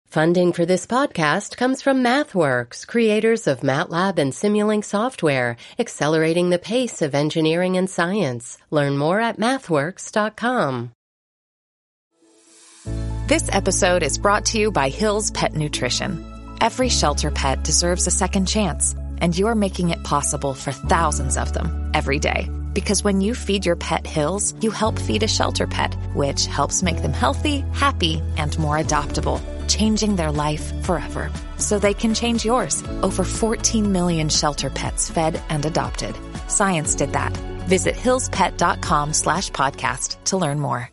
Funding for this podcast comes from MathWorks, creators of MATLAB and Simulink software, accelerating the pace of engineering and science. Learn more at mathworks.com. This episode is brought to you by Hill's Pet Nutrition. Every shelter pet deserves a second chance, and you're making it possible for thousands of them every day. Because when you feed your pet Hill's, you help feed a shelter pet, which helps make them healthy, happy, and more adoptable, changing their life forever. So they can change yours. Over 14 million shelter pets fed and adopted. Science did that. Visit hillspet.com/podcast to learn more.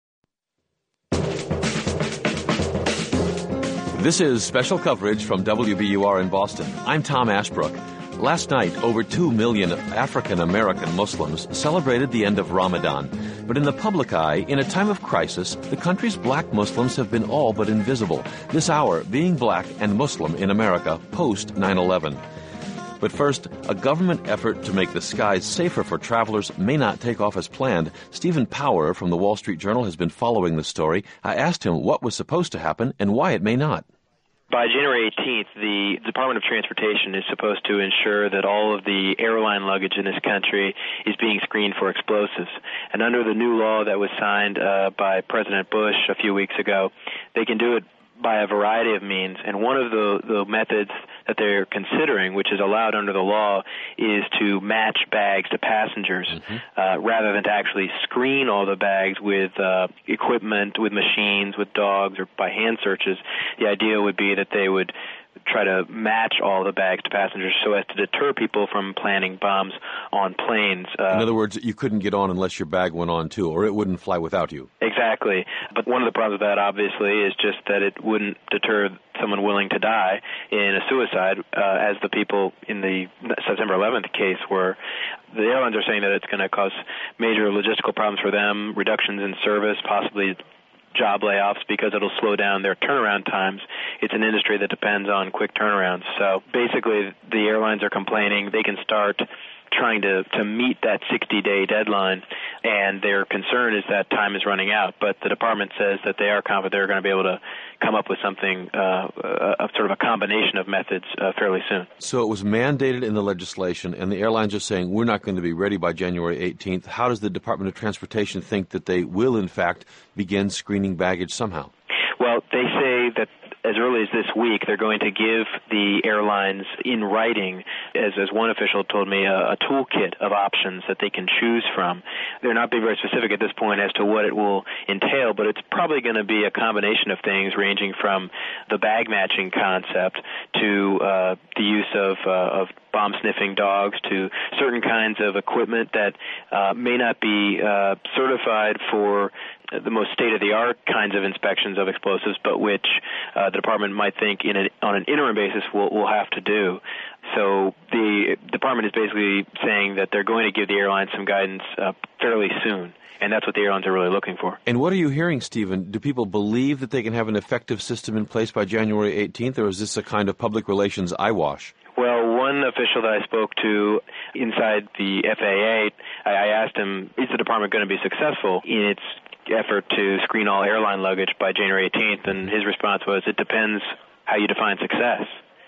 This is special coverage from WBUR in Boston. I'm Tom Ashbrook. Last night, over 2 million African-American Muslims celebrated the end of Ramadan. But in the public eye, in a time of crisis, the country's black Muslims have been all but invisible. This hour, being black and Muslim in America post 9/11. But first, a government effort to make the skies safer for travelers may not take off as planned. Stephen Power from the Wall Street Journal has been following the story. I asked him what was supposed to happen and why it may not. By January 18th, the Department of Transportation is supposed to ensure that all of the airline luggage in this country is being screened for explosives. And under the new law that was signed by President Bush a few weeks ago, they can do it by a variety of means. And one of the methods that they're considering, which is allowed under the law, is to match bags to passengers rather than to actually screen all the bags with equipment, with machines, with dogs, or by hand searches. The idea would be that they would try to match all the bags to passengers so as to deter people from planting bombs on planes. In other words, you couldn't get on unless your bag went on too, or it wouldn't fly without you. Exactly. But one of the problems with that, obviously, is just that it wouldn't deter someone willing to die in a suicide, as the people in the September 11th case were. The airlines are saying that it's going to cause major logistical problems for them, reductions in service, possibly job layoffs, because it'll slow down their turnaround times. It's an industry that depends on quick turnarounds. So basically, the airlines are complaining they can start trying to meet that 60-day deadline, and their concern is that time is running out. But the department says that they are confident they're going to be able to come up with something, sort of a combination of methods fairly soon. So it was mandated in the legislation, and the airlines are saying we're not going to be ready by January 18th. How does the Department of Transportation think that they will, in fact, begin screening baggage somehow? Well, they say that as early as this week, they're going to give the airlines in writing, as one official told me, a toolkit of options that they can choose from. They're not being very specific at this point as to what it will entail, but it's probably going to be a combination of things ranging from the bag matching concept to the use of bomb-sniffing dogs, to certain kinds of equipment that may not be certified for the most state-of-the-art kinds of inspections of explosives, but which the department might think on an interim basis will have to do. So the department is basically saying that they're going to give the airlines some guidance fairly soon, and that's what the airlines are really looking for. And what are you hearing, Stephen? Do people believe that they can have an effective system in place by January 18th, or is this a kind of public relations eyewash? Well, one official that I spoke to inside the FAA, I asked him, is the department going to be successful in its effort to screen all airline luggage by January 18th? And his response was, it depends how you define success.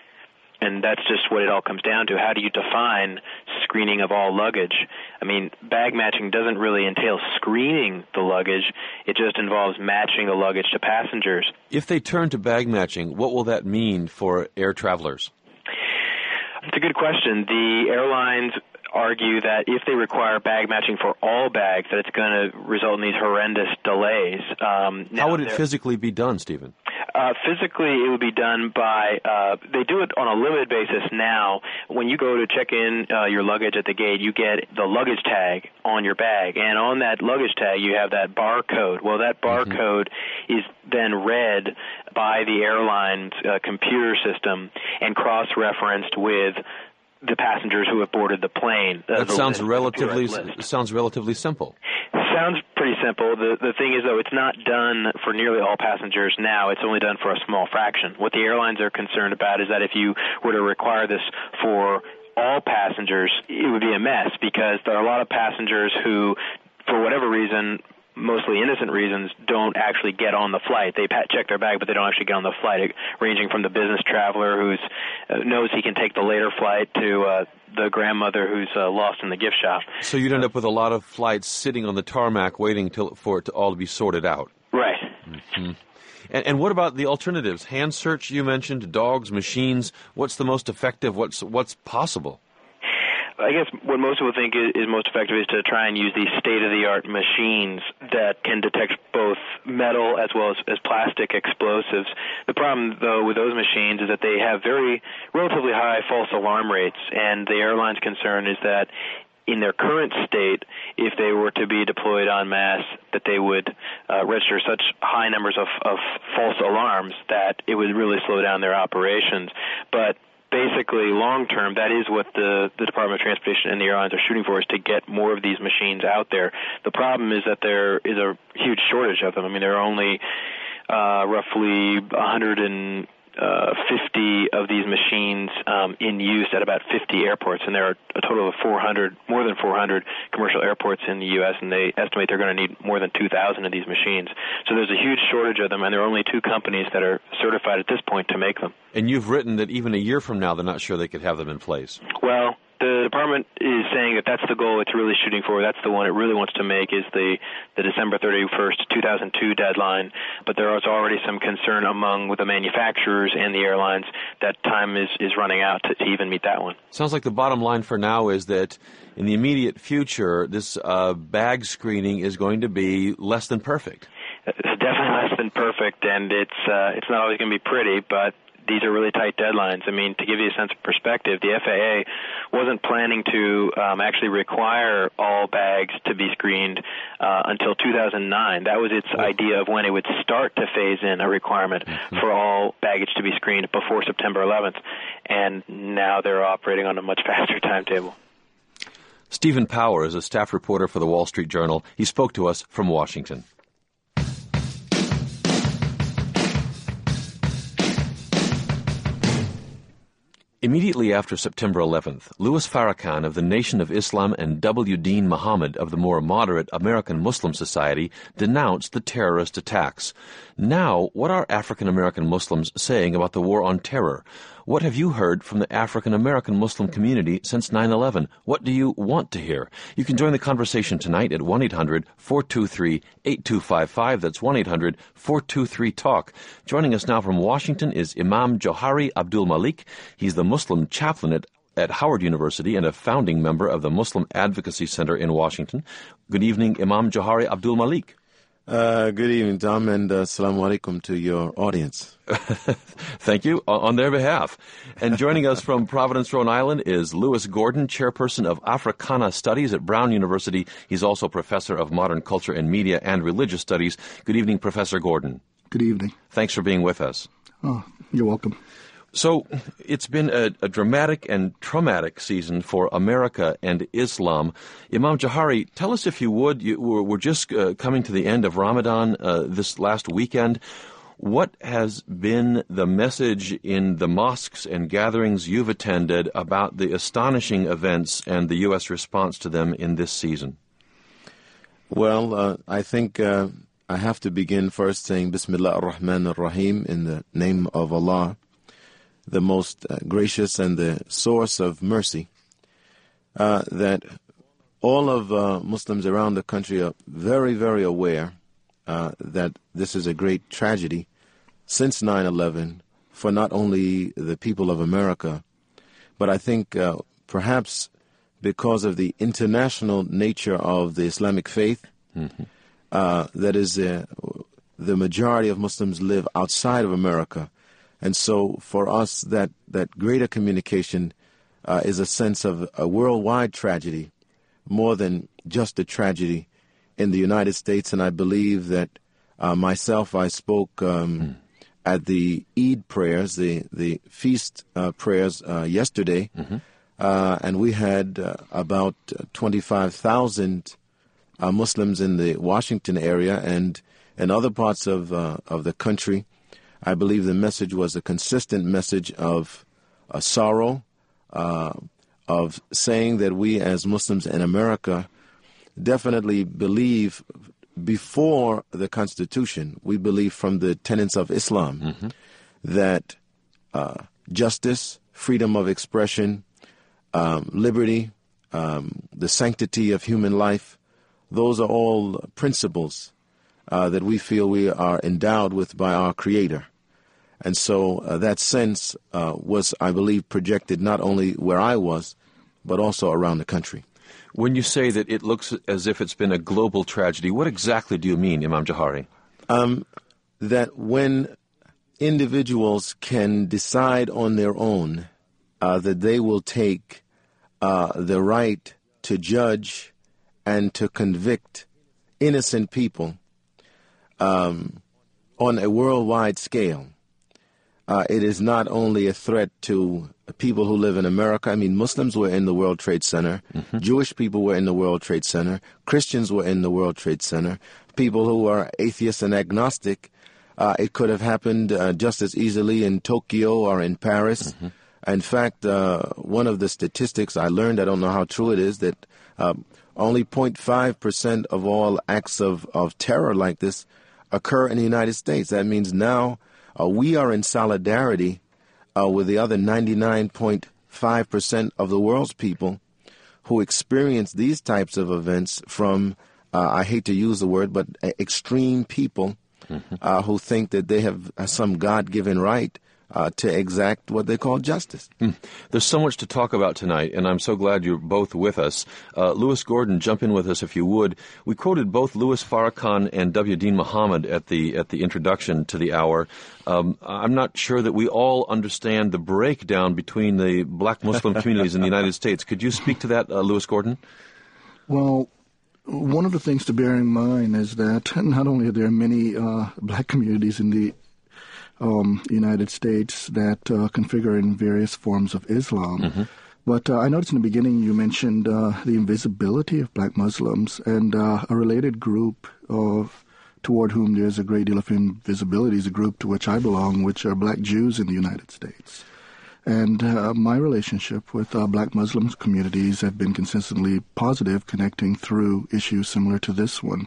And that's just what it all comes down to. How do you define screening of all luggage? I mean, bag matching doesn't really entail screening the luggage. It just involves matching the luggage to passengers. If they turn to bag matching, what will that mean for air travelers? It's a good question. The airlines argue that if they require bag matching for all bags, that it's going to result in these horrendous delays. How would it physically be done, Stephen? Physically, it would be done by, they do it on a limited basis now. When you go to check in your luggage at the gate, you get the luggage tag on your bag. And on that luggage tag, you have that barcode. Well, that barcode is then read by the airline's computer system and cross-referenced with the passengers who have boarded the plane. That sounds relatively simple. Sounds pretty simple. The thing is, though, it's not done for nearly all passengers now. It's only done for a small fraction. What the airlines are concerned about is that if you were to require this for all passengers, it would be a mess, because there are a lot of passengers who, for whatever reason, mostly innocent reasons, don't actually get on the flight. They check their bag, but they don't actually get on the flight, ranging from the business traveler who knows he can take the later flight to the grandmother who's lost in the gift shop. So you'd end up with a lot of flights sitting on the tarmac waiting for it to all be sorted out. Right. Mm-hmm. And what about the alternatives? Hand search, you mentioned, dogs, machines. What's the most effective? What's possible? I guess what most people think is most effective is to try and use these state-of-the-art machines that can detect both metal as well as plastic explosives. The problem, though, with those machines is that they have relatively high false alarm rates, and the airline's concern is that in their current state, if they were to be deployed en masse, that they would register such high numbers of false alarms that it would really slow down their operations. But basically, long-term, that is what the Department of Transportation and the airlines are shooting for, is to get more of these machines out there. The problem is that there is a huge shortage of them. I mean, there are only roughly 150 of these machines in use at about 50 airports, and there are a total of more than 400 commercial airports in the U.S., and they estimate they're going to need more than 2,000 of these machines. So there's a huge shortage of them, and there are only 2 companies that are certified at this point to make them. And you've written that even a year from now, they're not sure they could have them in place. Well, the department is saying that that's the goal it's really shooting for. That's the one it really wants to make, is the December 31st, 2002 deadline. But there is already some concern among the manufacturers and the airlines that time is running out to even meet that one. Sounds like the bottom line for now is that in the immediate future, this bag screening is going to be less than perfect. It's definitely less than perfect, and it's not always going to be pretty, but these are really tight deadlines. I mean, to give you a sense of perspective, the FAA wasn't planning to actually require all bags to be screened until 2009. That was its idea of when it would start to phase in a requirement for all baggage to be screened before September 11th. And now they're operating on a much faster timetable. Stephen Power is a staff reporter for the Wall Street Journal. He spoke to us from Washington. Immediately after September 11th, Louis Farrakhan of the Nation of Islam and W. Dean Muhammad of the more moderate American Muslim Society denounced the terrorist attacks. Now, what are African American Muslims saying about the war on terror? What have you heard from the African American Muslim community since 9/11? What do you want to hear? You can join the conversation tonight at 1-800-423-8255. That's 1-800-423-TALK. Joining us now from Washington is Imam Johari Abdul Malik. He's the Muslim chaplain at Howard University and a founding member of the Muslim Advocacy Center in Washington. Good evening, Imam Johari Abdul Malik. Good evening, Tom, and assalamu alaikum to your audience. Thank you, on their behalf. And joining us from Providence, Rhode Island is Lewis Gordon, chairperson of Africana Studies at Brown University. He's also professor of modern culture and media and religious studies. Good evening, Professor Gordon. Good evening. Thanks for being with us. Oh, you're welcome. So it's been a dramatic and traumatic season for America and Islam. Imam Johari, tell us, if you would, we're just coming to the end of Ramadan this last weekend. What has been the message in the mosques and gatherings you've attended about the astonishing events and the U.S. response to them in this season? Well, I think I have to begin first saying Bismillah ar-Rahman ar-Rahim, in the name of Allah, the most gracious and the source of mercy, that all of Muslims around the country are very, very aware that this is a great tragedy since 9/11 for not only the people of America, but I think perhaps because of the international nature of the Islamic faith, that is, the majority of Muslims live outside of America. And so for us, that greater communication is a sense of a worldwide tragedy, more than just a tragedy in the United States. And I believe that myself, I spoke at the Eid prayers, the feast prayers yesterday, and we had about 25,000 Muslims in the Washington area and in other parts of the country. I believe the message was a consistent message of sorrow, of saying that we as Muslims in America definitely believe before the Constitution, we believe from the tenets of Islam that justice, freedom of expression, liberty, the sanctity of human life, those are all principles that we feel we are endowed with by our Creator. And so that sense was, I believe, projected not only where I was, but also around the country. When you say that it looks as if it's been a global tragedy, what exactly do you mean, Imam Johari? That when individuals can decide on their own that they will take the right to judge and to convict innocent people on a worldwide scale, it is not only a threat to people who live in America. I mean, Muslims were in the World Trade Center. Jewish people were in the World Trade Center. Christians were in the World Trade Center. People who are atheists and agnostic, it could have happened just as easily in Tokyo or in Paris. In fact, one of the statistics I learned, I don't know how true it is, that only 0.5% of all acts of terror like this occur in the United States. That means now we are in solidarity with the other 99.5% of the world's people who experience these types of events from, I hate to use the word, but extreme people who think that they have some God-given right to exact what they call justice. There's so much to talk about tonight, and I'm so glad you're both with us. Lewis Gordon, jump in with us if you would. We quoted both Louis Farrakhan and W. Deen Muhammad at the introduction to the hour. I'm not sure that we all understand the breakdown between the black Muslim communities in the United States. Could you speak to that, Louis Gordon? Well, one of the things to bear in mind is that not only are there many black communities in the United States that configure in various forms of Islam. But I noticed in the beginning you mentioned the invisibility of black Muslims, and a related group toward whom there's a great deal of invisibility is a group to which I belong, which are black Jews in the United States. And my relationship with black Muslim communities have been consistently positive, connecting through issues similar to this one.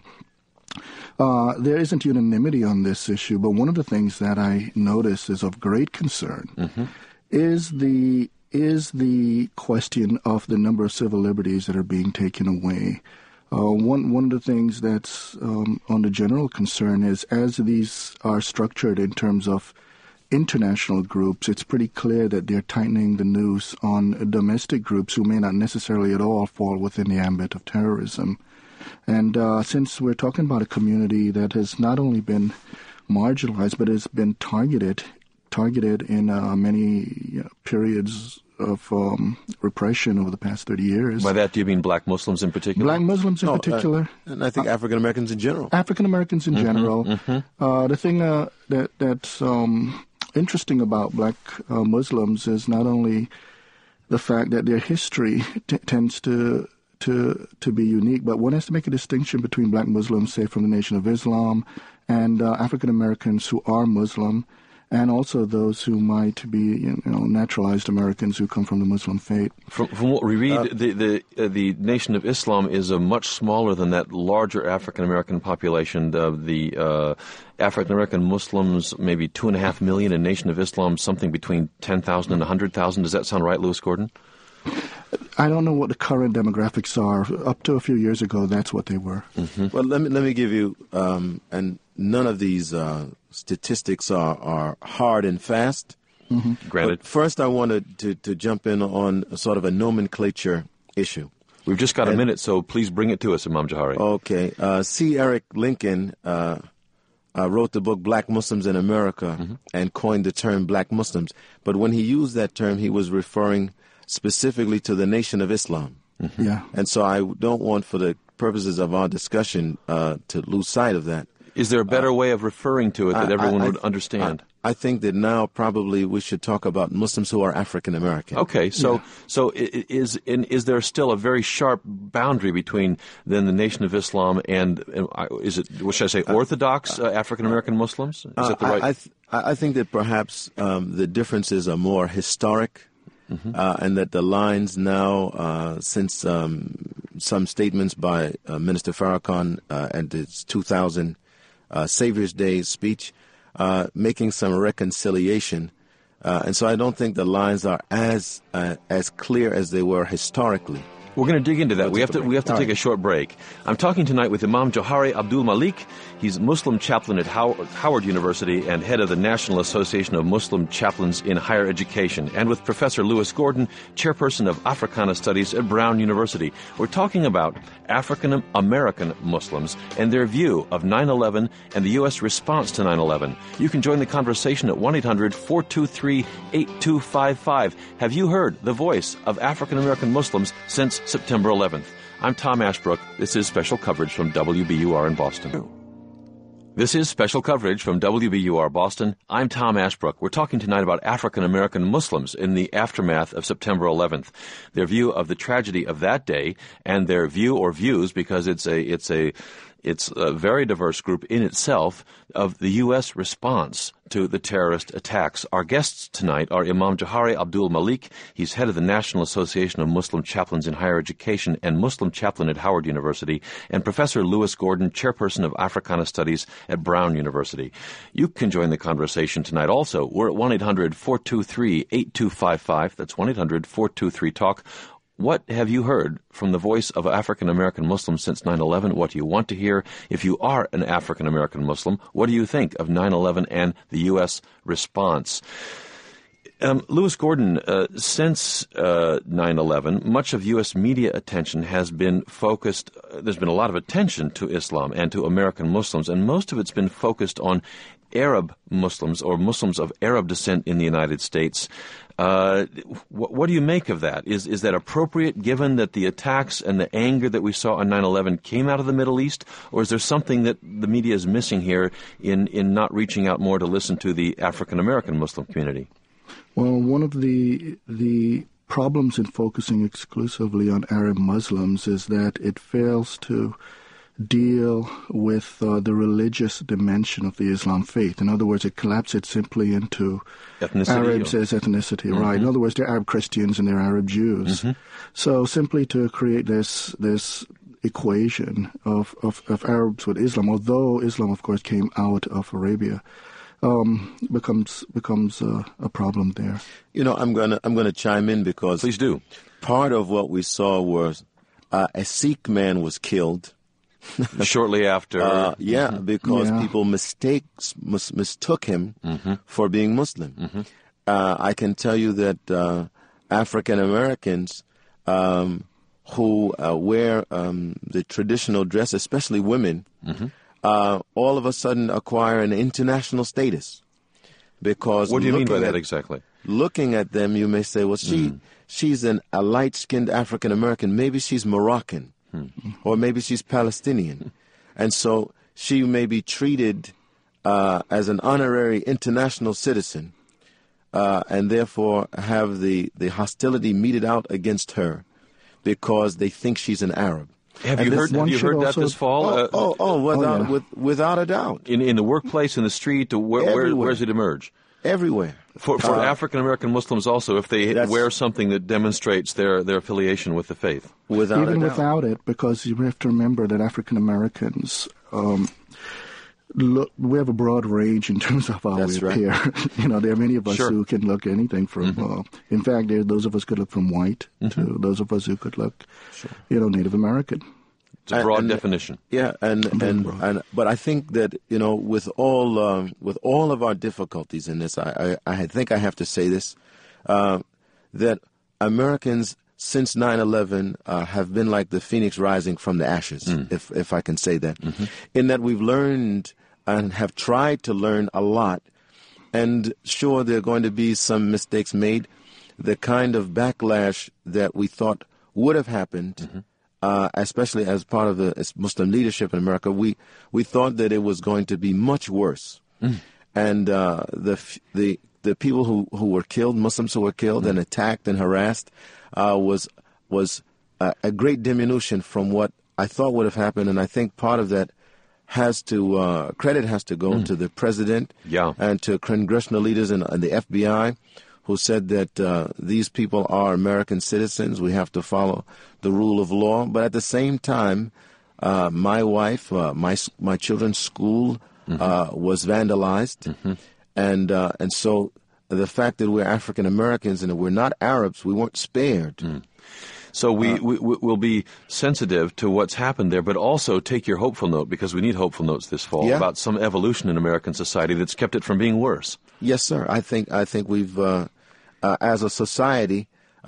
There isn't unanimity on this issue, but one of the things that I notice is of great concern is the question of the number of civil liberties that are being taken away. One of the things that's on the general concern is, as these are structured in terms of international groups, it's pretty clear that they're tightening the noose on domestic groups who may not necessarily at all fall within the ambit of terrorism. And since we're talking about a community that has not only been marginalized, but has been targeted in many periods of repression over the past 30 years. By that, do you mean black Muslims in particular? Black Muslims in particular. And I think African Americans in general. African Americans in general. The thing that's interesting about black Muslims is not only the fact that their history tends to be unique, but one has to make a distinction between black Muslims, say, from the Nation of Islam, and African Americans who are Muslim, and also those who might be, naturalized Americans who come from the Muslim faith. From what we read, the Nation of Islam is much smaller than that larger African American population. The African American Muslims, maybe 2.5 million, and Nation of Islam, something between 10,000 and 100,000. Does that sound right, Louis Gordon? I don't know what the current demographics are. Up to a few years ago, that's what they were. Well, let me give you, and none of these statistics are hard and fast. Granted. But first, I wanted to jump in on sort of a nomenclature issue. We've just got a minute, so please bring it to us, Imam Johari. Okay. C. Eric Lincoln wrote the book Black Muslims in America and coined the term Black Muslims. But when he used that term, he was referring specifically to the Nation of Islam. Yeah. And so I don't want, for the purposes of our discussion, to lose sight of that. Is there a better way of referring to it that everyone would understand? I think that now probably we should talk about Muslims who are African American. Okay, so is there still a very sharp boundary between then the Nation of Islam and is it, what should I say, Orthodox African American Muslims? Is that the right? I think that perhaps the differences are more historic, and that the lines now, since some statements by Minister Farrakhan at his 2000 Savior's Day speech, making some reconciliation. And so I don't think the lines are as clear as they were historically. We're going to dig into that. We have to take a short break. I'm talking tonight with Imam Johari Abdul Malik. He's Muslim chaplain at Howard University and head of the National Association of Muslim Chaplains in Higher Education, and with Professor Lewis Gordon, chairperson of Africana Studies at Brown University. We're talking about African American Muslims and their view of 9/11 and the U.S. response to 9/11. You can join the conversation at 1-800-423-8255. Have you heard the voice of African American Muslims since September 11th? I'm Tom Ashbrook. This is special coverage from WBUR in Boston. This is special coverage from WBUR Boston. I'm Tom Ashbrook. We're talking tonight about African American Muslims in the aftermath of September 11th, their view of the tragedy of that day, and their view or views, because it's a very diverse group in itself, of the U.S. response to the terrorist attacks. Our guests tonight are Imam Johari Abdul Malik. He's head of the National Association of Muslim Chaplains in Higher Education and Muslim chaplain at Howard University, and Professor Lewis Gordon, chairperson of Africana Studies at Brown University. You can join the conversation tonight also. We're at 1-800-423-8255. That's 1-800-423-TALK. What have you heard from the voice of African American Muslims since 9/11? What do you want to hear? If you are an African American Muslim, what do you think of 9/11 and the U.S. response? Lewis Gordon, since 9/11, much of U.S. media attention has been focused. There's been a lot of attention to Islam and to American Muslims, and most of it's been focused on Arab Muslims or Muslims of Arab descent in the United States. What do you make of that? Is that appropriate given that the attacks and the anger that we saw on 9/11 came out of the Middle East? Or is there something that the media is missing here in not reaching out more to listen to the African American Muslim community? Well, one of the problems in focusing exclusively on Arab Muslims is that it fails to deal with the religious dimension of the Islam faith. In other words, it collapses it simply into Arabs as ethnicity, mm-hmm. right? In other words, they're Arab Christians and they're Arab Jews. Mm-hmm. So simply to create this equation of Arabs with Islam, although Islam, of course, came out of Arabia, becomes a problem there. You know, I'm gonna chime in because please do. Part of what we saw was a Sikh man was killed. Shortly after. Because people mistook him mm-hmm. for being Muslim. Mm-hmm. I can tell you that African Americans who wear the traditional dress, especially women, mm-hmm. All of a sudden acquire an international status. Because what do you mean by that exactly? Looking at them, you may say, well, she's a light-skinned African American. Maybe she's Moroccan. Or maybe she's Palestinian. And so she may be treated as an honorary international citizen and therefore have the hostility meted out against her because they think she's an Arab. Have you heard that this fall? Without a doubt. In the workplace, in the street, where does it emerge? Everywhere. For African American Muslims also, if they wear something that demonstrates their affiliation with the faith. Without it, because you have to remember that African Americans, we have a broad range in terms of how we appear. You know, there are many of us who can look anything from, mm-hmm. In fact, there are those of us could look from white mm-hmm. to those of us who could look, Native American. It's a broad definition. Yeah, but I think that, with all of our difficulties in this, I think I have to say this, that Americans since 9/11 have been like the phoenix rising from the ashes, if I can say that, mm-hmm. in that we've learned and have tried to learn a lot, and sure, there are going to be some mistakes made. The kind of backlash that we thought would have happened, mm-hmm. Especially as part of the Muslim leadership in America, we thought that it was going to be much worse. Mm. And the people who were killed, Muslims who were killed and attacked and harassed, was a great diminution from what I thought would have happened. And I think part of that credit has to go to the president and to congressional leaders and the FBI, who said that these people are American citizens. We have to follow the rule of law. But at the same time, my wife, my children's school was vandalized. And so the fact that we're African Americans and we're not Arabs, we weren't spared. So we'll be sensitive to what's happened there, but also take your hopeful note, because we need hopeful notes this fall about some evolution in American society that's kept it from being worse. Yes, sir. I think we've, as a society,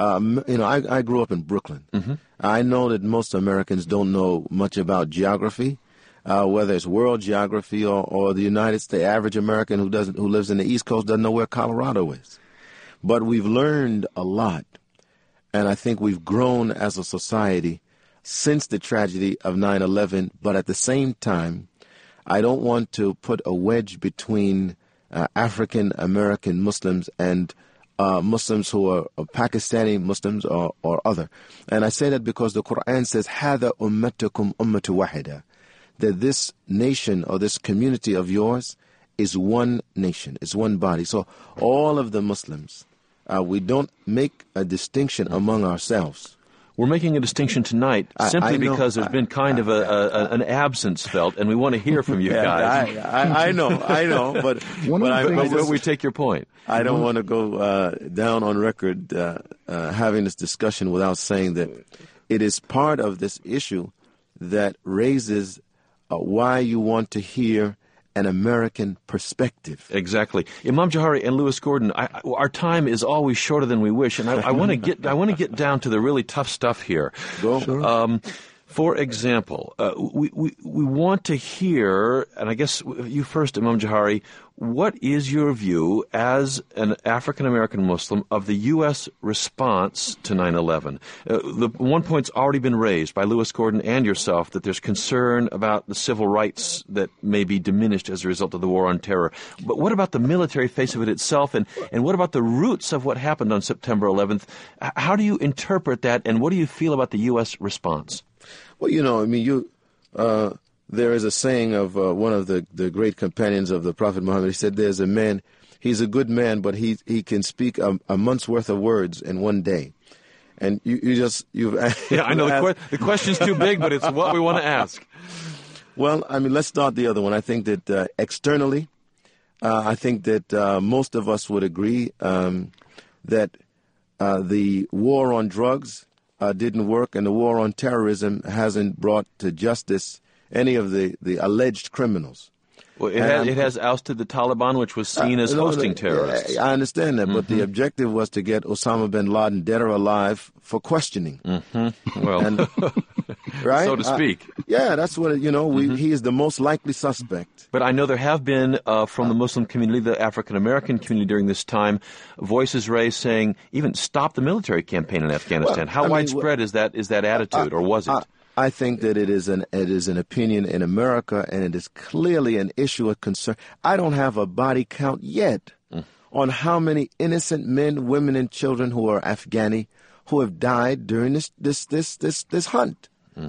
I grew up in Brooklyn. I know that most Americans don't know much about geography, whether it's world geography or the United States. Average American who lives in the East Coast doesn't know where Colorado is. But we've learned a lot. And I think we've grown as a society since the tragedy of 9/11. But at the same time, I don't want to put a wedge between African American Muslims and Muslims who are Pakistani Muslims or other. And I say that because the Quran says, "Hada ummatukum ummatu wahida," that this nation or this community of yours is one nation, is one body. So all of the Muslims. We don't make a distinction among ourselves. We're making a distinction tonight simply because there's been kind of an absence felt, and we want to hear from you guys. I know, but we take your point. I don't want to go down on record having this discussion without saying that it is part of this issue that raises why you want to hear an American perspective. Exactly. Imam Johari and Lewis Gordon, our time is always shorter than we wish, and I want to get down to the really tough stuff here. Go. Sure. For example, we want to hear, and I guess you first, Imam Johari, what is your view as an African-American Muslim of the U.S. response to 9/11? The one point's already been raised by Lewis Gordon and yourself, that there's concern about the civil rights that may be diminished as a result of the war on terror. But what about the military face of it itself, and what about the roots of what happened on September 11th? How do you interpret that, and what do you feel about the U.S. response? Well, there is a saying of one of the great companions of the Prophet Muhammad. He said, "There's a man, he's a good man, but he can speak a month's worth of words in one day." And you've yeah, I know the question's too big, but it's what we want to ask. Well, let's start the other one. I think that externally, I think that most of us would agree that the war on drugs didn't work, and the war on terrorism hasn't brought to justice any of the alleged criminals. Well, it has ousted the Taliban, which was seen as hosting terrorists. I understand that, but the objective was to get Osama bin Laden dead or alive for questioning. Well, right? So to speak. Yeah, that's what, he is the most likely suspect. But I know there have been, from the Muslim community, the African-American community during this time, voices raised saying, even stop the military campaign in Afghanistan. How widespread is that attitude, or was it? I think that it is an opinion in America, and it is clearly an issue of concern. I don't have a body count yet on how many innocent men, women, and children who are Afghani who have died during this hunt.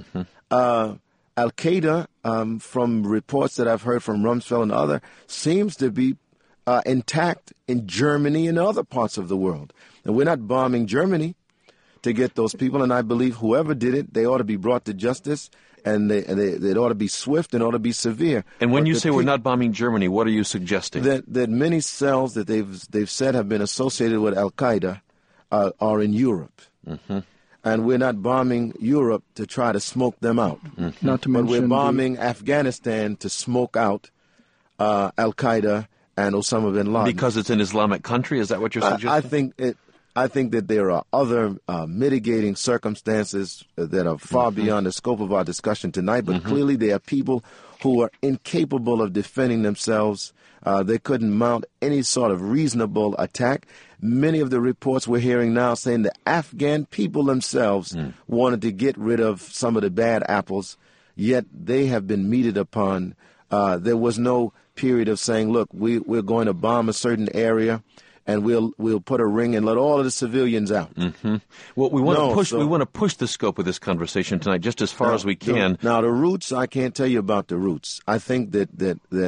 Al-Qaeda, from reports that I've heard from Rumsfeld and others, seems to be intact in Germany and other parts of the world. And we're not bombing Germany to get those people, and I believe whoever did it, they ought to be brought to justice, and it ought to be swift and ought to be severe. And when you say we're not bombing Germany, what are you suggesting? That many cells that they've said have been associated with Al-Qaeda are in Europe. And we're not bombing Europe to try to smoke them out. Not to mention, but we're bombing Afghanistan to smoke out Al-Qaeda and Osama bin Laden. Because it's an Islamic country? Is that what you're suggesting? I think that there are other mitigating circumstances that are far beyond the scope of our discussion tonight, but clearly there are people who are incapable of defending themselves. They couldn't mount any sort of reasonable attack. Many of the reports we're hearing now saying the Afghan people themselves wanted to get rid of some of the bad apples, yet they have been meted upon. There was no period of saying, look, we're going to bomb a certain area, and we'll put a ring and let all of the civilians out. Well, we want to push the scope of this conversation tonight just as far as we can. Now, the roots, I can't tell you about the roots. I think that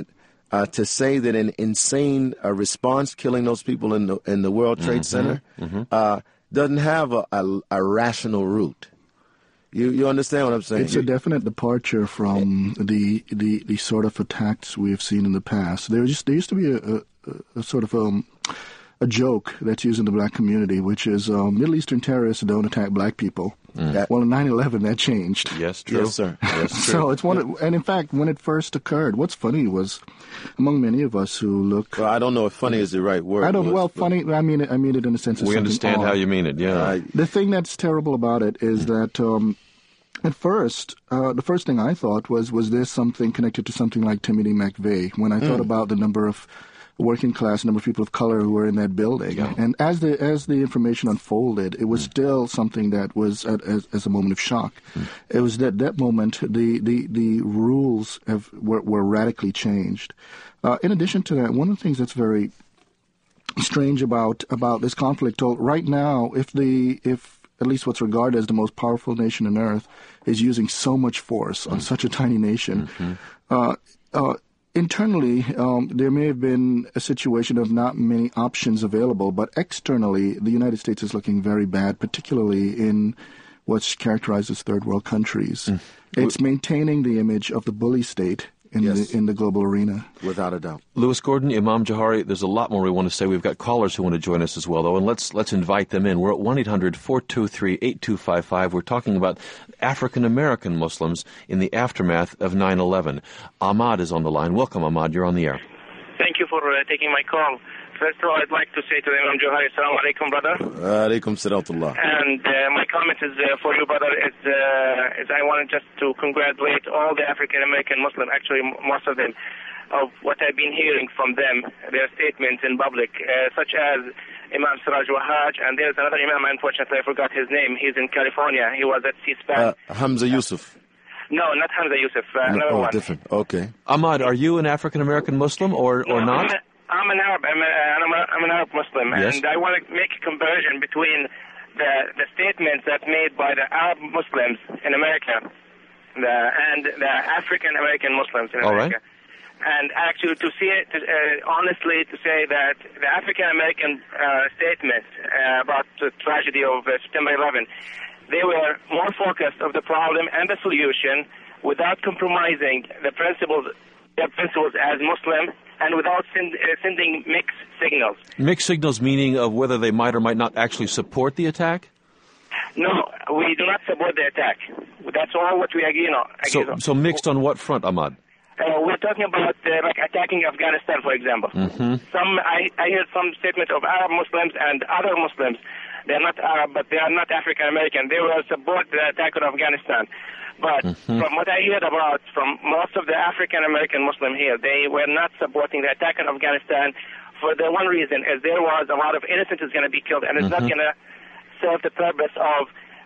to say that an insane response killing those people in the World Trade Center doesn't have a rational root. You understand what I'm saying? It's a definite departure from the sort of attacks we've seen in the past. There used to be a sort of a joke that's used in the black community, which is Middle Eastern terrorists don't attack black people. Well, in 9/11, that changed. Yes, true. Yes, sir. Yes, true. So it's and in fact, when it first occurred, what's funny was, among many of us who look, Well, I don't know if funny is the right word. Funny. I mean it in a sense. We understand how you mean it. Yeah. The thing that's terrible about it is that at first, the first thing I thought was this something connected to something like Timothy McVeigh? When I thought about the number of working class, number of people of color who were in that building, and as the information unfolded, it was still something that was as a moment of shock. It was that moment the rules were radically changed. In addition to that, one of the things that's very strange about this conflict right now, if at least what's regarded as the most powerful nation on earth is using so much force on such a tiny nation, internally, there may have been a situation of not many options available, but externally, the United States is looking very bad, particularly in what's characterized as third world countries. It's maintaining the image of the bully state in the global arena. Without a doubt. Lewis Gordon, Imam Johari, there's a lot more we want to say. We've got callers who want to join us as well, though, and let's invite them in. We're at 1-800-423-8255. We're talking about African-American Muslims in the aftermath of 9/11. Ahmad is on the line. Welcome, Ahmad. You're on the air. Thank you for taking my call. First of all, I'd like to say to Imam Johari, Assalamu alaikum, brother. Alaikum salatullah. And my comment is for you, brother, is I wanted just to congratulate all the African-American Muslims, actually most of them, of what I've been hearing from them, their statements in public, such as Imam Siraj Wahaj, and there's another Imam, unfortunately I forgot his name, he's in California, he was at C-SPAN. Hamza Yusuf. No, not Hamza Yusuf, another one. Different, okay. Ahmad, are you an African-American Muslim or not? I'm an Arab. I'm an Arab Muslim, yes. And I want to make a conversion between the statements that's made by the Arab Muslims in America and the African American Muslims in America. All right. And actually, to see it honestly, to say that the African American statements about the tragedy of September 11, they were more focused of the problem and the solution without compromising their principles as Muslim, and without sending mixed signals. Mixed signals meaning of whether they might or might not actually support the attack? No, we do not support the attack. That's all what we agree on. So mixed on what front, Ahmad? We're talking about like attacking Afghanistan, for example. I heard some statements of Arab Muslims and other Muslims. They're not Arab, but they are not African American. They will support the attack on Afghanistan. But from what I heard about from most of the African American Muslim here, they were not supporting the attack on Afghanistan for the one reason, is there was a lot of innocents is going to be killed, and it's not going to serve the purpose of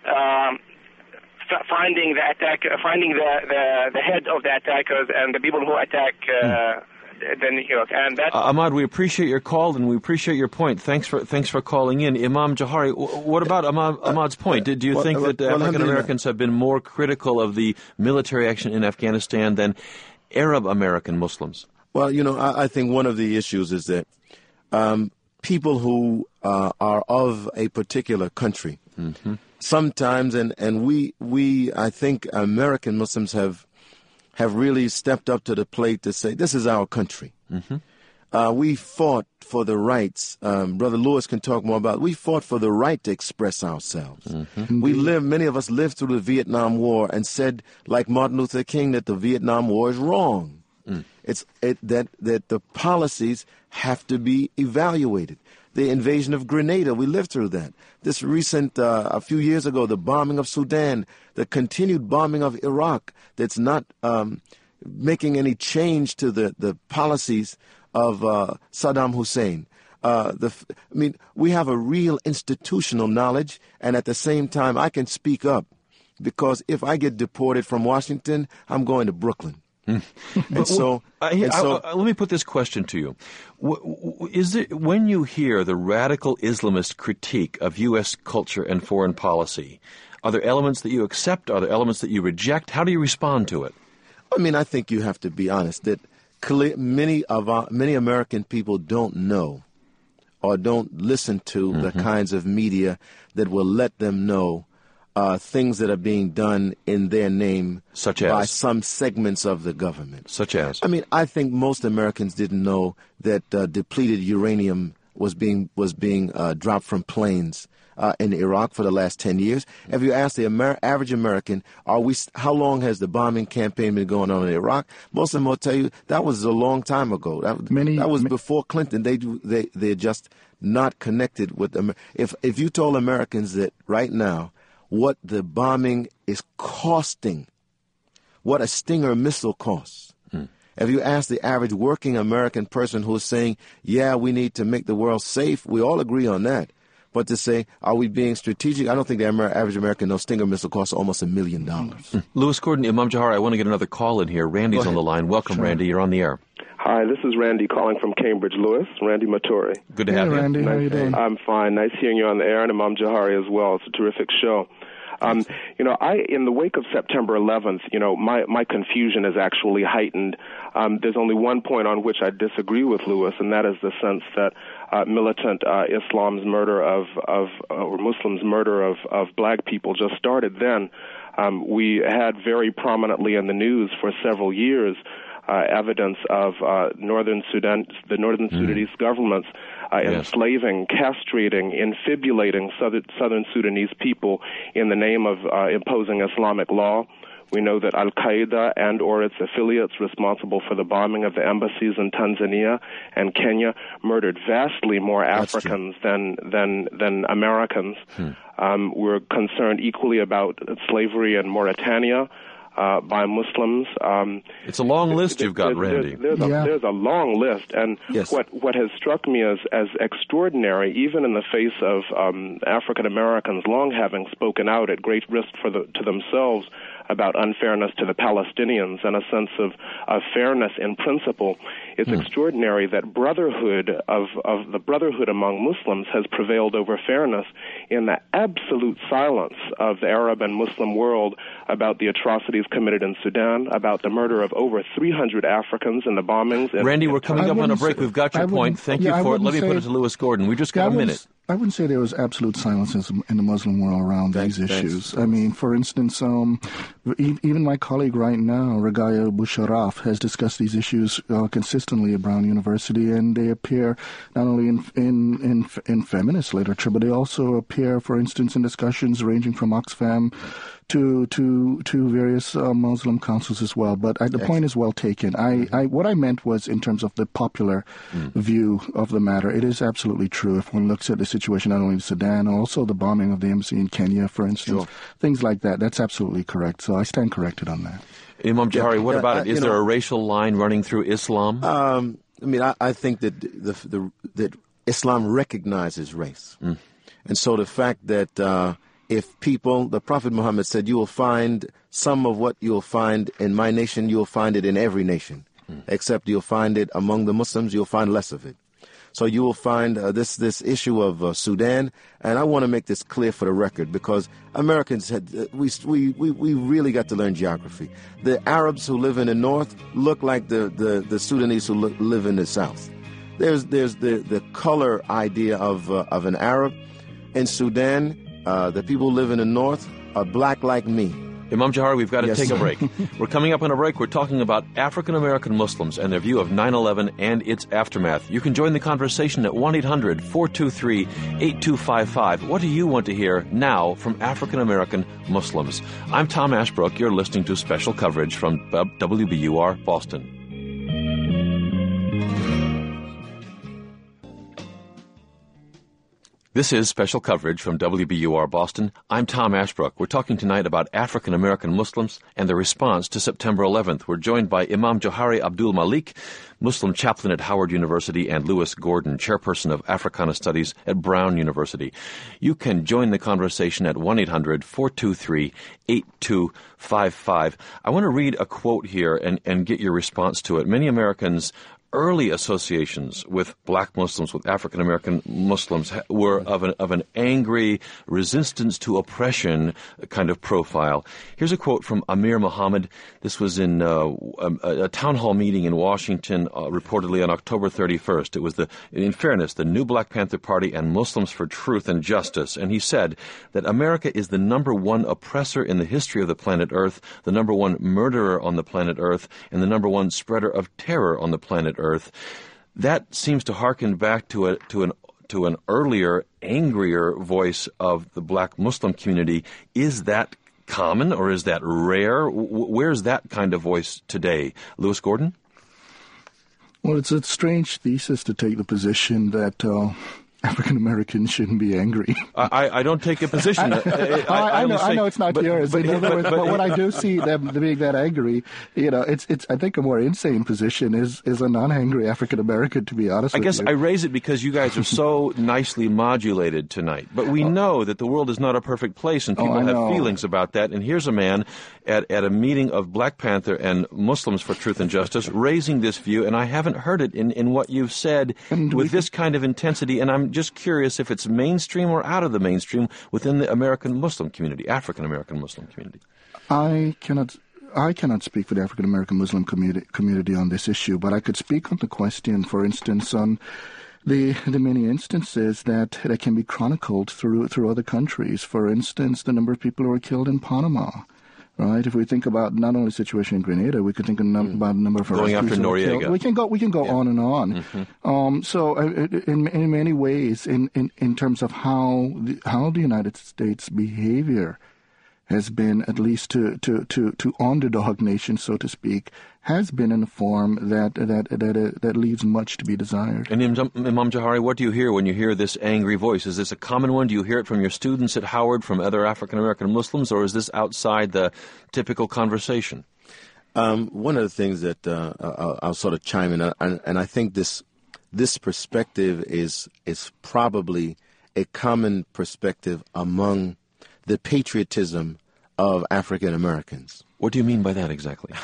finding the head of the attackers and the people who attack. And that. Ahmad, we appreciate your call and we appreciate your point. Thanks for calling in. Imam Johari, what about Ahmad's point? Do you think that African Americans have been more critical of the military action in Afghanistan than Arab American Muslims? Well, I think one of the issues is that people who are of a particular country sometimes, and we I think American Muslims have really stepped up to the plate to say, this is our country. We fought for the rights. Brother Lewis can talk more about it. We fought for the right to express ourselves. Many of us lived through the Vietnam War and said, like Martin Luther King, that the Vietnam War is wrong. That the policies have to be evaluated. The invasion of Grenada, we lived through that. This recent, a few years ago, the bombing of Sudan, the continued bombing of Iraq, that's not making any change to the policies of Saddam Hussein. We have a real institutional knowledge, and at the same time, I can speak up, because if I get deported from Washington, I'm going to Brooklyn. Let me put this question to you. Is it, when you hear the radical Islamist critique of U.S. culture and foreign policy, are there elements that you accept? Are there elements that you reject? How do you respond to it? I think you have to be honest that many American people don't know or don't listen to the kinds of media that will let them know things that are being done in their name, such as by some segments of the government. Such as? I mean, I think most Americans didn't know that depleted uranium was being dropped from planes in Iraq for the last 10 years. If you ask the average American, how long has the bombing campaign been going on in Iraq? Most of them will tell you that was a long time ago. That was before Clinton. They're just not connected with them. If you told Americans that right now what the bombing is costing, what a Stinger missile costs. If you ask the average working American person who's saying, yeah, we need to make the world safe, we all agree on that. But to say, are we being strategic? I don't think the average American knows Stinger missile costs almost $1 million. Lewis Gordon, Imam Johari, I want to get another call in here. Randy's on the line. Welcome, sure. Randy. You're on the air. Hi, this is Randy calling from Cambridge, Lewis. Randy Maturi. Good to have you. Randy, how are you doing? I'm fine. Nice hearing you on the air, and Imam Johari as well. It's a terrific show. In the wake of September 11th, my confusion is actually heightened. There's only one point on which I disagree with Lewis, and that is the sense that militant Islam's murder or Muslims' murder of black people just started then. We had very prominently in the news for several years evidence of the Northern Sudanese governments enslaving, castrating, infibulating Southern Sudanese people in the name of imposing Islamic law. We know that Al-Qaeda and or its affiliates responsible for the bombing of the embassies in Tanzania and Kenya murdered vastly more Africans than Americans. We're concerned equally about slavery in Mauritania by Muslims. It's a long list you've got, Randy. There's a long list, and what has struck me as extraordinary, even in the face of African Americans long having spoken out at great risk to themselves about unfairness to the Palestinians and a sense of fairness in principle, it's extraordinary that brotherhood the brotherhood among Muslims has prevailed over fairness in the absolute silence of the Arab and Muslim world about the atrocities committed in Sudan, about the murder of over 300 Africans in the bombings. Randy, we're coming up on a break. We've got your point. Thank you for it. Let me put it to Lewis Gordon. We just got a minute. I wouldn't say there was absolute silence in the Muslim world around these issues. I mean, for instance, even my colleague right now, Regaya Busharraf, has discussed these issues consistently at Brown University, and they appear not only in feminist literature, but they also appear, for instance, in discussions ranging from Oxfam to various Muslim councils as well. But the point is well taken. What I meant was in terms of the popular view of the matter. It is absolutely true if one looks at the situation not only in Sudan, also the bombing of the embassy in Kenya, for instance, things like that. That's absolutely correct. So I stand corrected on that. Imam Johari, what about it? Is there a racial line running through Islam? I think that Islam recognizes race. And so the fact that if people, the Prophet Muhammad said, you will find some of what you will find in my nation, you will find it in every nation, except you'll find it among the Muslims, you'll find less of it. So you will find this issue of Sudan, and I want to make this clear for the record because Americans we really got to learn geography. The Arabs who live in the north look like the Sudanese who live in the south. There's the color idea of an Arab. In Sudan, the people who live in the north are black like me. Imam Johari, we've got to take a break. We're coming up on a break. We're talking about African-American Muslims and their view of 9/11 and its aftermath. You can join the conversation at 1-800-423-8255. What do you want to hear now from African-American Muslims? I'm Tom Ashbrook. You're listening to special coverage from WBUR Boston. This is special coverage from WBUR Boston. I'm Tom Ashbrook. We're talking tonight about African-American Muslims and their response to September 11th. We're joined by Imam Johari Abdul Malik, Muslim chaplain at Howard University, and Lewis Gordon, chairperson of Africana Studies at Brown University. You can join the conversation at 1-800-423-8255. I want to read a quote here and get your response to it. Many Americans early associations with black Muslims, with African American Muslims, were of an angry resistance to oppression kind of profile. Here's a quote from Amir Muhammad. This was in a town hall meeting in Washington, reportedly on October 31st. It was, in fairness, the New Black Panther Party and Muslims for Truth and Justice. And he said that America is the number one oppressor in the history of the planet Earth, the number one murderer on the planet Earth, and the number one spreader of terror on the planet Earth. That seems to harken back to an earlier, angrier voice of the black Muslim community. Is that common or is that rare? Where's that kind of voice today? Lewis Gordon? Well, it's a strange thesis to take the position that African Americans shouldn't be angry. I don't take a position. I know it's not yours. But when I do see them being that angry, it's I think a more insane position is a non-angry African American, to be honest with you. I guess I raise it because you guys are so nicely modulated tonight. But we know that the world is not a perfect place, and people have feelings about that. And here's a man at a meeting of Black Panther and Muslims for Truth and Justice raising this view, and I haven't heard it in what you've said with this kind of intensity, and I'm just curious if it's mainstream or out of the mainstream within the American Muslim community, African American Muslim community. I cannot speak for the African American Muslim community on this issue, but I could speak on the question, for instance, on the many instances that can be chronicled through other countries. For instance, the number of people who were killed in Panama. Right. If we think about not only the situation in Grenada, we could think about a number of going after Noriega. We can go on and on. Mm-hmm. So, in many ways, in terms of how the United States behavior has been, at least to underdog nations, so to speak, has been in a form that leaves much to be desired. And Imam Johari, what do you hear when you hear this angry voice? Is this a common one? Do you hear it from your students at Howard, from other African American Muslims, or is this outside the typical conversation? One of the things that I'll sort of chime in, and I think this perspective is probably a common perspective among the patriotism of African Americans. What do you mean by that exactly?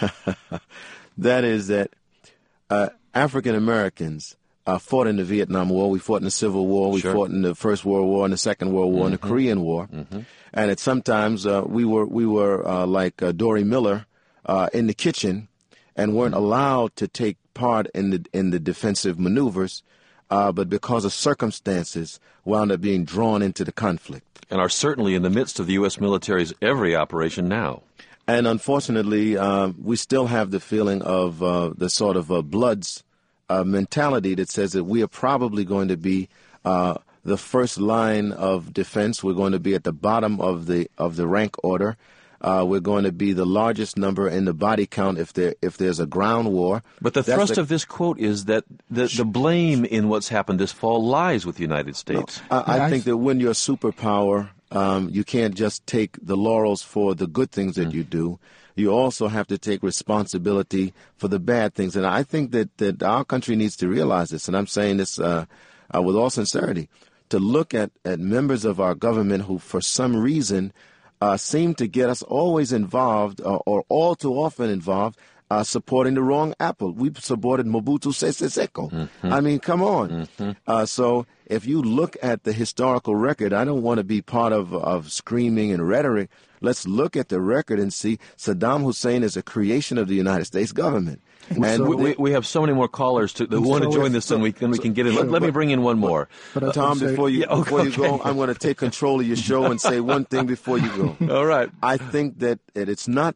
That is that African Americans fought in the Vietnam War. We fought in the Civil War. We fought in the First World War and the Second World War and the Korean War. Mm-hmm. And at sometimes we were like Dory Miller in the kitchen and weren't allowed to take part in the defensive maneuvers, but because of circumstances wound up being drawn into the conflict. And are certainly in the midst of the U.S. military's every operation now. And unfortunately, we still have the feeling of the sort of Bloods mentality that says that we are probably going to be the first line of defense. We're going to be at the bottom of the rank order. We're going to be the largest number in the body count if there's a ground war. But the thrust of this quote is that the blame in what's happened this fall lies with the United States. No, I think that when you're a superpower, you can't just take the laurels for the good things that you do. You also have to take responsibility for the bad things. And I think that our country needs to realize this, and I'm saying this with all sincerity, to look at members of our government who, for some reason, seem to get us always involved, or all too often involved, supporting the wrong apple. We supported Mobutu Sese Seko. Mm-hmm. I mean, come on. Mm-hmm. So if you look at the historical record, I don't want to be part of screaming and rhetoric. Let's look at the record and see Saddam Hussein is a creation of the United States government. And so we have so many more callers who want to join this than we can get in. Let me bring in one more. But Tom, before you go, I'm going to take control of your show and say one thing before you go. All right. I think that it's not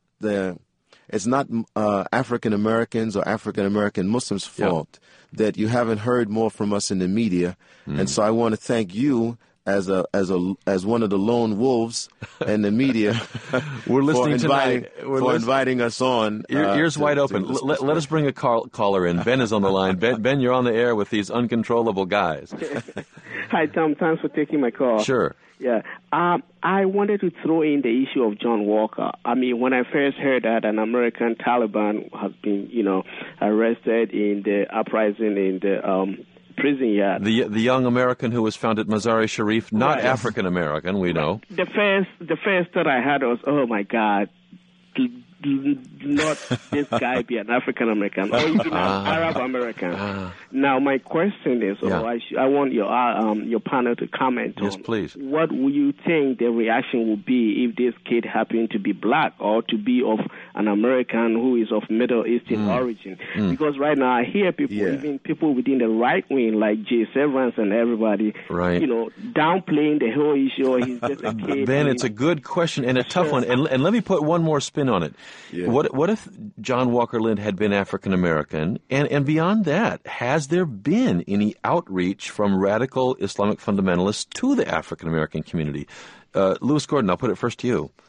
African Americans or African American Muslims' fault that you haven't heard more from us in the media, and so I want to thank you as one of the lone wolves in the media. We're listening tonight. For inviting us on. Ears wide open. Let us bring a caller in. Ben is on the line. Ben, you're on the air with these uncontrollable guys. Hi, Tom. Thanks for taking my call. Sure. Yeah. I wanted to throw in the issue of John Walker. I mean, when I first heard that an American Taliban has been, arrested in the uprising in the prison yard. The young American who was found at Mazar-e Sharif, not African American, we know. The first thought I had was, oh my God, not this guy be an African American or even an Arab American. Now, my question is, I want your panel to comment on. Yes, please. What would you think the reaction would be if this kid happened to be black or to be of an American who is of Middle Eastern origin? Because right now I hear people, even people within the right wing, like Jay Severance and everybody, downplaying the whole issue. Or he's just a kid. Ben, it's a good question and a tough one. And let me put one more spin on it. Yeah. What if John Walker Lindh had been African American? And beyond that, has there been any outreach from radical Islamic fundamentalists to the African American community? Lewis Gordon, I'll put it first to you.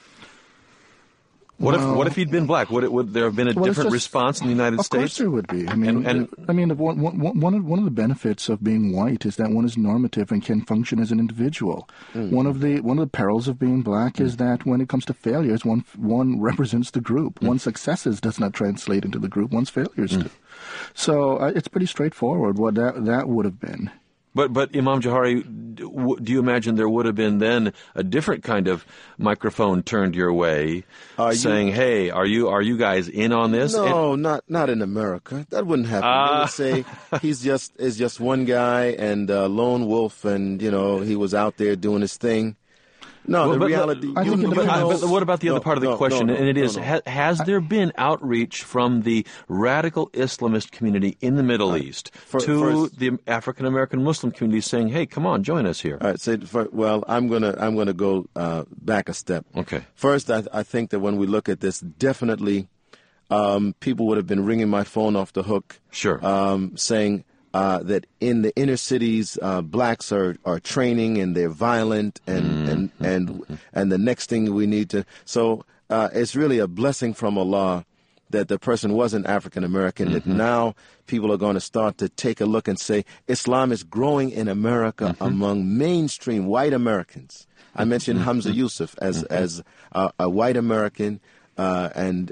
What if he'd been black? Would there have been a different response in the United States? Of course there would be. I mean, one of the benefits of being white is that one is normative and can function as an individual. One of the perils of being black is that when it comes to failures, one represents the group. One's successes does not translate into the group. One's failures do. So it's pretty straightforward what that would have been. But Imam Johari, do you imagine there would have been then a different kind of microphone turned your way, saying, "Hey, are you guys in on this?" No, not in America. That wouldn't happen. They would say is just one guy and lone wolf, and he was out there doing his thing. No, the reality... But what about the other part of the question? And it is, has there been outreach from the radical Islamist community in the Middle East to the African-American Muslim community saying, hey, come on, join us here? All right, I'm gonna go back a step. Okay. First, I think that when we look at this, definitely people would have been ringing my phone off the hook. Sure. Saying... that in the inner cities, blacks are training and they're violent and the next thing we need to. So it's really a blessing from Allah that the person wasn't African American. That now people are going to start to take a look and say Islam is growing in America among mainstream white Americans. I mentioned Hamza Yusuf as a white American, and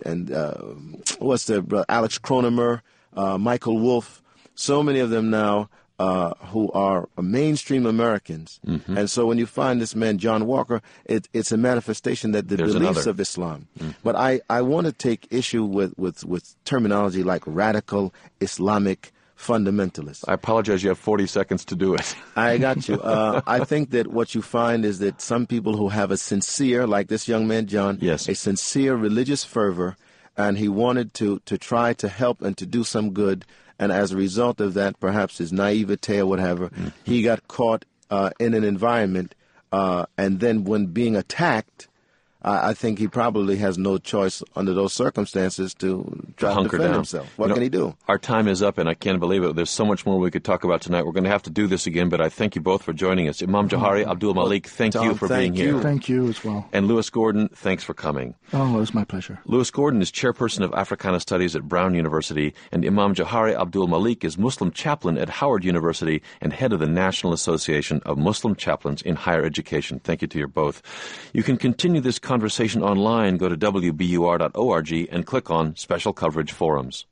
Alex Cronemer, Michael Wolff. So many of them now who are mainstream Americans. And so when you find this man, John Walker, it's a manifestation that the beliefs of Islam. But I want to take issue with terminology like radical Islamic fundamentalist. I apologize, you have 40 seconds to do it. I got you. I think that what you find is that some people who have a sincere, like this young man, John, a sincere religious fervor, and he wanted to try to help and to do some good. And as a result of that, perhaps his naivete or whatever, he got caught in an environment. And then when being attacked, I think he probably has no choice under those circumstances to try to defend himself. What can he do? Our time is up, and I can't believe it. There's so much more we could talk about tonight. We're going to have to do this again, but I thank you both for joining us. Imam Johari Abdul Malik, thank you for being here. Thank you as well. And Lewis Gordon, thanks for coming. Oh, it was my pleasure. Lewis Gordon is chairperson of Africana Studies at Brown University, and Imam Johari Abdul Malik is Muslim chaplain at Howard University and head of the National Association of Muslim Chaplains in Higher Education. Thank you to you both. You can continue this conversation online. Go to WBUR.org and click on Special Coverage Forums.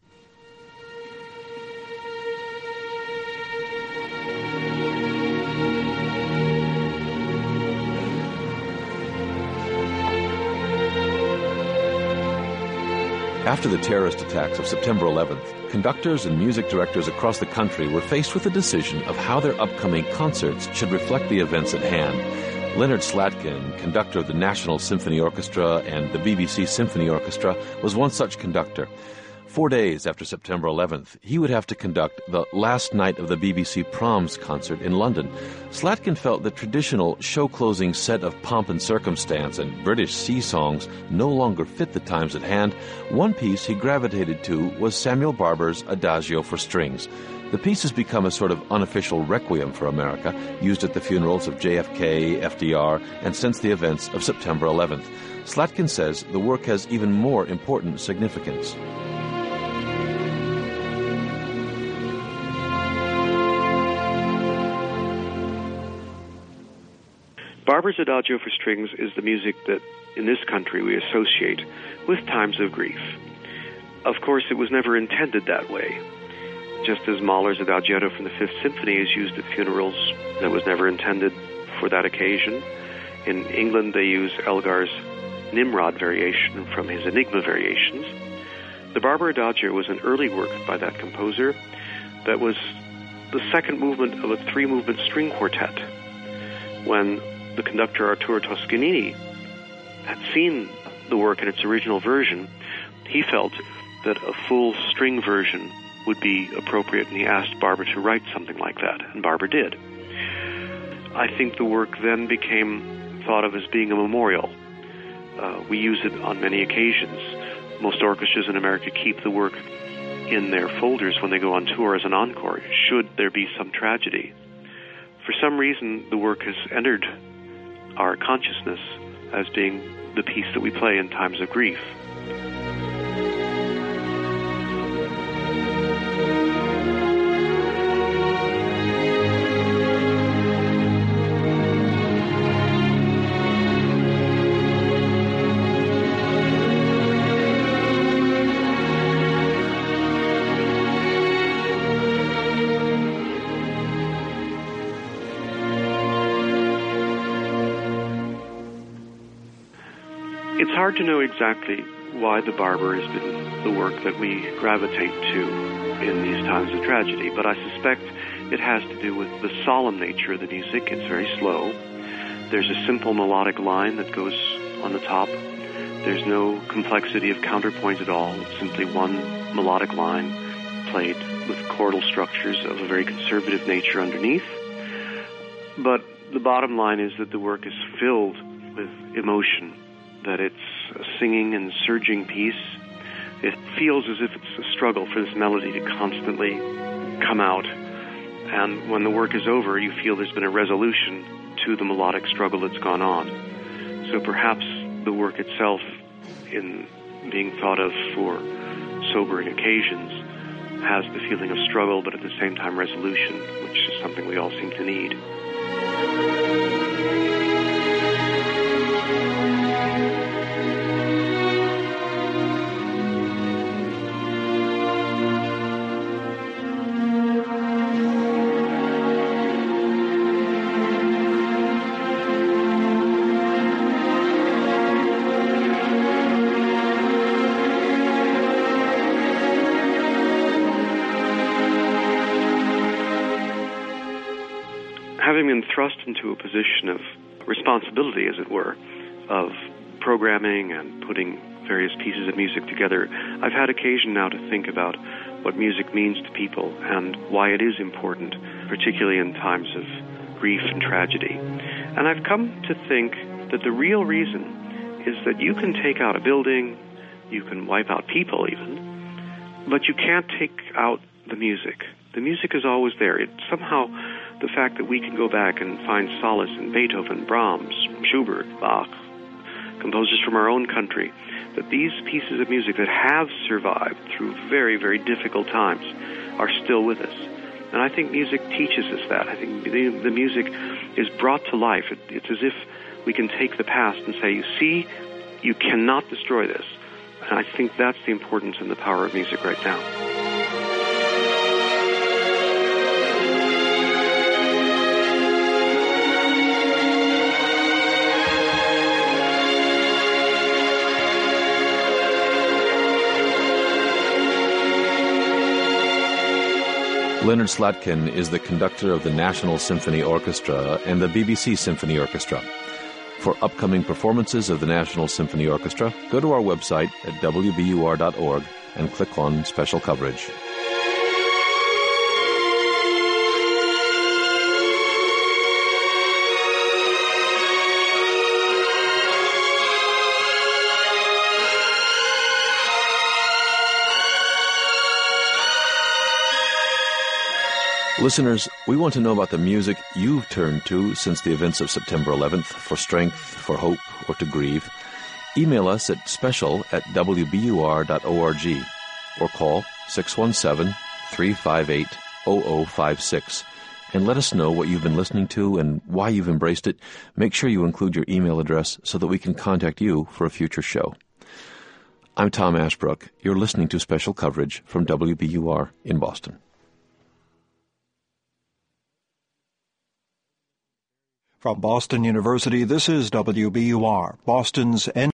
After the terrorist attacks of September 11th, conductors and music directors across the country were faced with the decision of how their upcoming concerts should reflect the events at hand. Leonard Slatkin, conductor of the National Symphony Orchestra and the BBC Symphony Orchestra, was one such conductor. 4 days after September 11th, he would have to conduct the last night of the BBC Proms concert in London. Slatkin felt the traditional show-closing set of pomp and circumstance and British sea songs no longer fit the times at hand. One piece he gravitated to was Samuel Barber's Adagio for Strings. The piece has become a sort of unofficial requiem for America, used at the funerals of JFK, FDR, and since the events of September 11th. Slatkin says the work has even more important significance. Barber's Adagio for Strings is the music that, in this country, we associate with times of grief. Of course, it was never intended that way. Just as Mahler's Adagietto from the Fifth Symphony is used at funerals, it was never intended for that occasion. In England, they use Elgar's Nimrod variation from his Enigma variations. The Barber Adagio was an early work by that composer that was the second movement of a three-movement string quartet. When the conductor Arturo Toscanini had seen the work in its original version, he felt that a full string version would be appropriate, and he asked Barber to write something like that, and Barber did. I think the work then became thought of as being a memorial. We use it on many occasions. Most orchestras in America keep the work in their folders when they go on tour as an encore, should there be some tragedy. For some reason, the work has entered our consciousness as being the piece that we play in times of grief. It's hard to know exactly why the Barber has been the work that we gravitate to in these times of tragedy, but I suspect it has to do with the solemn nature of the music. It's very slow. There's a simple melodic line that goes on the top. There's no complexity of counterpoint at all. It's simply one melodic line played with chordal structures of a very conservative nature underneath. But the bottom line is that the work is filled with emotion, that it's a singing and surging piece. It feels as if it's a struggle for this melody to constantly come out. And when the work is over, you feel there's been a resolution to the melodic struggle that's gone on. So perhaps the work itself, in being thought of for sobering occasions, has the feeling of struggle, but at the same time resolution, which is something we all seem to need. Having been thrust into a position of responsibility, as it were, of programming and putting various pieces of music together, I've had occasion now to think about what music means to people and why it is important, particularly in times of grief and tragedy. And I've come to think that the real reason is that you can take out a building, you can wipe out people even, but you can't take out the music. The music is always there. It's somehow the fact that we can go back and find solace in Beethoven, Brahms, Schubert, Bach, composers from our own country, that these pieces of music that have survived through very, very difficult times are still with us. And I think music teaches us that. I think the music is brought to life. It's as if we can take the past and say, you see, you cannot destroy this. And I think that's the importance and the power of music right now. Leonard Slatkin is the conductor of the National Symphony Orchestra and the BBC Symphony Orchestra. For upcoming performances of the National Symphony Orchestra, go to our website at wbur.org and click on Special Coverage. Listeners, we want to know about the music you've turned to since the events of September 11th for strength, for hope, or to grieve. Email us at special@wbur.org or call 617-358-0056 and let us know what you've been listening to and why you've embraced it. Make sure you include your email address so that we can contact you for a future show. I'm Tom Ashbrook. You're listening to special coverage from WBUR in Boston. From Boston University, this is WBUR, Boston's